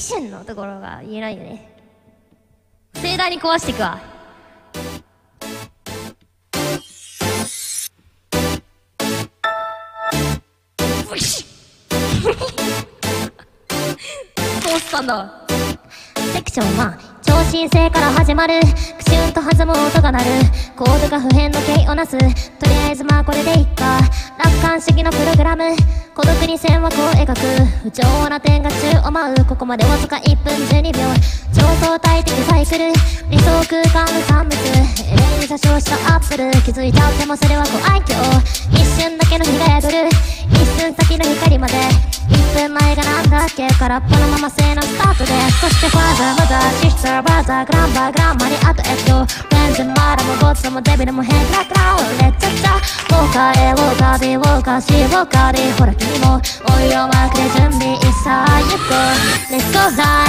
ションのところが言えないよね。盛大に壊していくわ。どうしたんだ。セクション1、超新星から始まるクシュンと弾む音が鳴るコードが普遍の形をなす。とりあえずまあこれでいっか。楽観主義のプログラム、孤独に線枠を描く不調和な点が宙を舞う。ここまでわずか1分12秒、超相対的サイクル、理想空間の産物、エレンに詐称したアップル。気づいちゃってもそれはご愛嬌。一瞬だけの日が宿る、一寸先の光まで。1分前がなんだっけ、空っぽのまま性のスタートで。そしてファーザーマザーシスターブラザーグランバーグランマにあとレンズマラもゴッツもデビルも変化クラウンレッツチャウォーカー A ウォーカー B ウォーカー C ウォーカー D ほら君もお湯をまくれ準備いっさあ行こう Let's go fly